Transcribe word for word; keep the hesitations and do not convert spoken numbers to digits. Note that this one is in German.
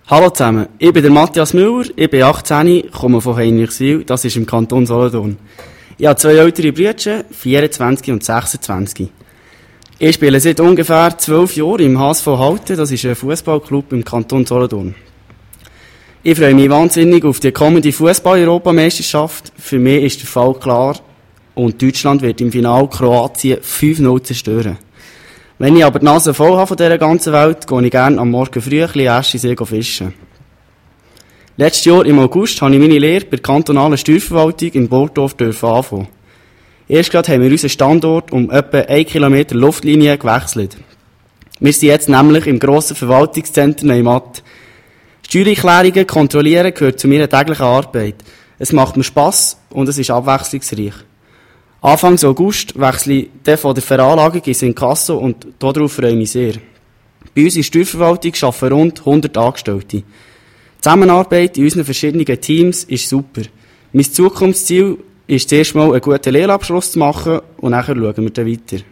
Hallo zusammen, ich bin der Matthias Müller, ich bin achtzehn, komme von Heinrichswil, das ist im Kanton Solothurn. Ich habe zwei ältere Brüder, vierundzwanzig und sechsundzwanzig. Ich spiele seit ungefähr zwölf Jahren im H S V Halten, das ist ein Fußballclub im Kanton Solothurn. Ich freue mich wahnsinnig auf die kommende Fußball-Europameisterschaft. Für mich ist der Fall klar und Deutschland wird im Finale Kroatien fünf null zerstören. Wenn ich aber die Nase voll habe von dieser ganzen Welt, gehe ich gerne am Morgen früh ein bisschen Äschisee fischen. Letztes Jahr im August habe ich meine Lehre bei der kantonalen Steuerverwaltung in Burgdorf anfangen. Erst gerade haben wir unseren Standort um etwa einen Kilometer Luftlinie gewechselt. Wir sind jetzt nämlich im grossen Verwaltungszentrum Neumatt. Steuererklärungen kontrollieren gehört zu meiner täglichen Arbeit. Es macht mir Spass und es ist abwechslungsreich. Anfang August wechsle ich dann von der Veranlagung ins Inkasso und darauf freue ich mich sehr. Bei uns in der Steuerverwaltung arbeiten rund hundert Angestellte. Die Zusammenarbeit in unseren verschiedenen Teams ist super. Mein Zukunftsziel ist zuerst mal einen guten Lehrabschluss zu machen und nachher schauen wir dann weiter.